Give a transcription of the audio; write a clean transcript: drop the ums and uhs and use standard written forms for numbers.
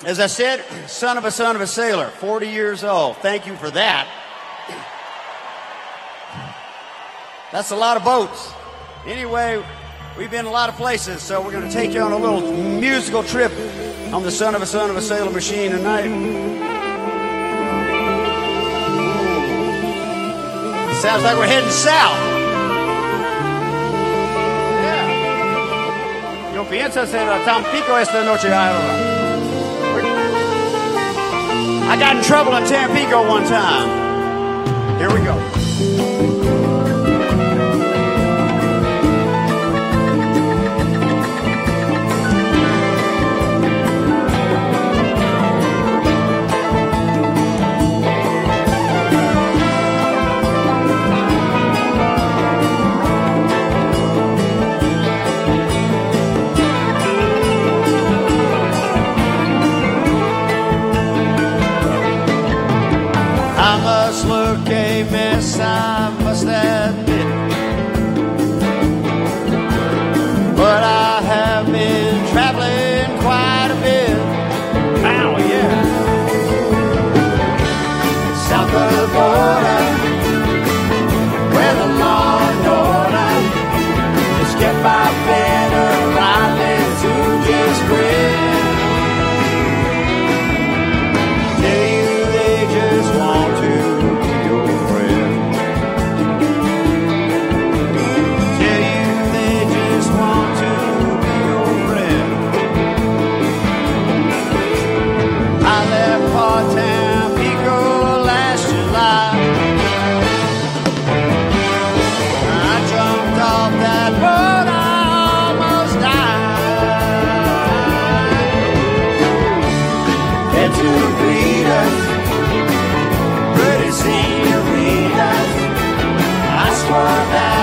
As I said, son of a sailor, 40 years old. Thank you for that. That's a lot of boats. Anyway, we've been a lot of places, so we're going to take you on a little musical trip on the son of a sailor machine tonight. Sounds like we're heading south. Yeah. Yo pienso ser Tampico esta noche. I got in trouble in Tampico one time. Here we go. Look a mess, I must admit, but I have been traveling quite a bit. Oh yeah, south of the border, where the law and order is kept by better islands who just grin. Tell you they just want to. Tampico last July. I jumped off that boat, I almost died. Had to greet us, pretty senoritas. I swore that